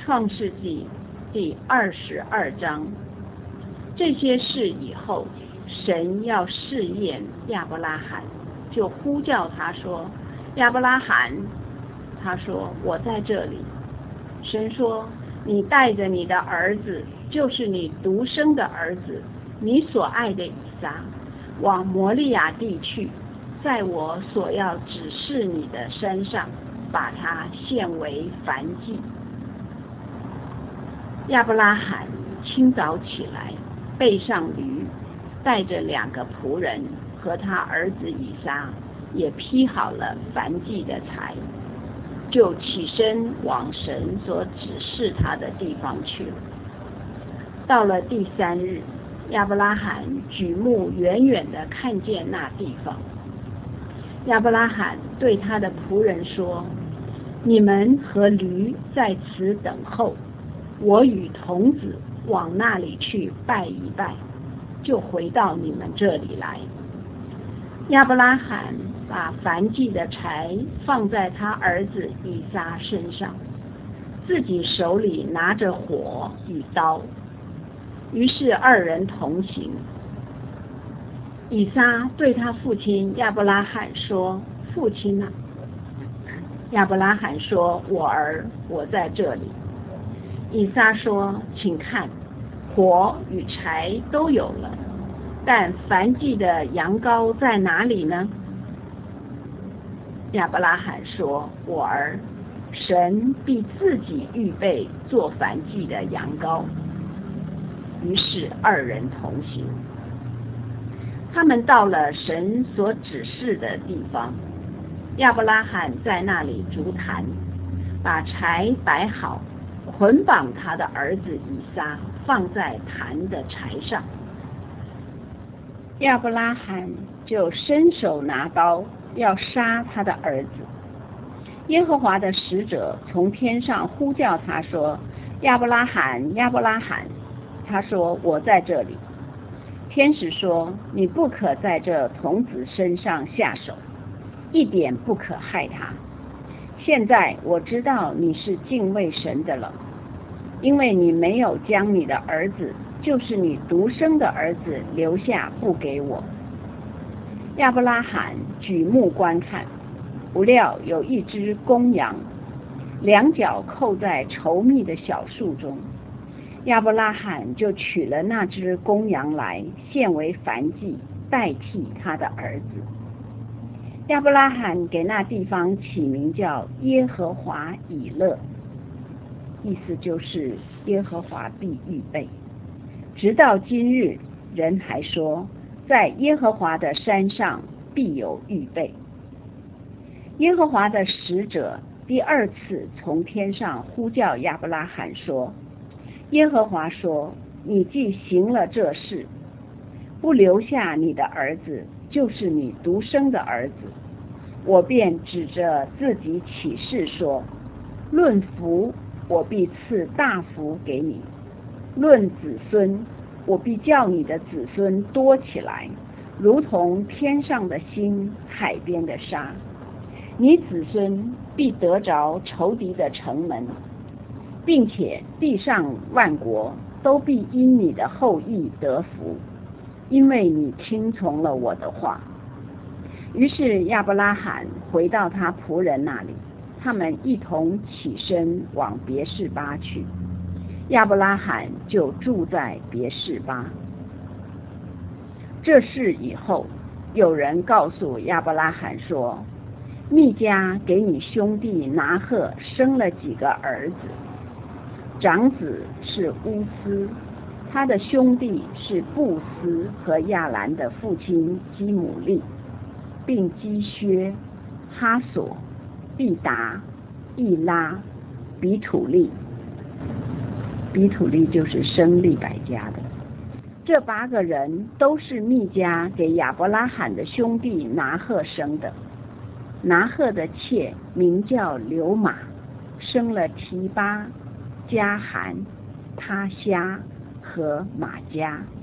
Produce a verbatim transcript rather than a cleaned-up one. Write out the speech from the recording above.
创世纪第二十二章。这些事以后，神要试验亚伯拉罕，就呼叫他说：亚伯拉罕。他说：我在这里。神说：你带着你的儿子，就是你独生的儿子，你所爱的以撒，往摩利亚地去，在我所要指示你的山上，把他献为燔祭。亚伯拉罕清早起来，背上驴，带着两个仆人和他儿子以撒，也劈好了燔祭的柴，就起身往神所指示他的地方去了。到了第三日，亚伯拉罕举目远远地看见那地方。亚伯拉罕对他的仆人说：你们和驴在此等候，我与童子往那里去拜一拜，就回到你们这里来。亚伯拉罕把燔祭的柴放在他儿子以撒身上，自己手里拿着火与刀。于是二人同行。以撒对他父亲亚伯拉罕说：父亲啊！亚伯拉罕说：我儿，我在这里。以撒说：请看，火与柴都有了，但燔祭的羊羔在哪里呢？亚伯拉罕说：我儿，神必自己预备做燔祭的羊羔。于是二人同行。他们到了神所指示的地方，亚伯拉罕在那里筑坛，把柴摆好，捆绑他的儿子以撒，放在坛的柴上。亚伯拉罕就伸手拿刀，要杀他的儿子。耶和华的使者从天上呼叫他说：亚伯拉罕，亚伯拉罕。他说：我在这里。天使说：你不可在这童子身上下手，一点不可害他。现在我知道你是敬畏神的了，因为你没有将你的儿子，就是你独生的儿子留下不给我。亚伯拉罕举目观看，不料有一只公羊，两脚扣在稠密的小树中。亚伯拉罕就取了那只公羊来，献为燔祭，代替他的儿子。亚伯拉罕给那地方起名叫耶和华以勒，意思就是耶和华必预备。直到今日，人还说，在耶和华的山上必有预备。耶和华的使者第二次从天上呼叫亚伯拉罕说：耶和华说，你既行了这事，不留下你的儿子，就是你独生的儿子，我便指着自己起誓说：论福，我必赐大福给你；论子孙，我必叫你的子孙多起来，如同天上的星，海边的沙。你子孙必得着仇敌的城门，并且地上万国都必因你的后裔得福，因为你听从了我的话。于是亚伯拉罕回到他仆人那里，他们一同起身往别是巴去。亚伯拉罕就住在别是巴。这事以后，有人告诉亚伯拉罕说：密迦给你兄弟拿鹤生了几个儿子，长子是乌斯，他的兄弟是布斯和亚兰的父亲基姆利，并基薛、哈索、毕达、易拉、比土利。比土利就是生利百加的。这八个人都是密迦给亚伯拉罕的兄弟拿鹤生的。拿鹤的妾名叫流玛，生了提巴、加含、他虾和马加。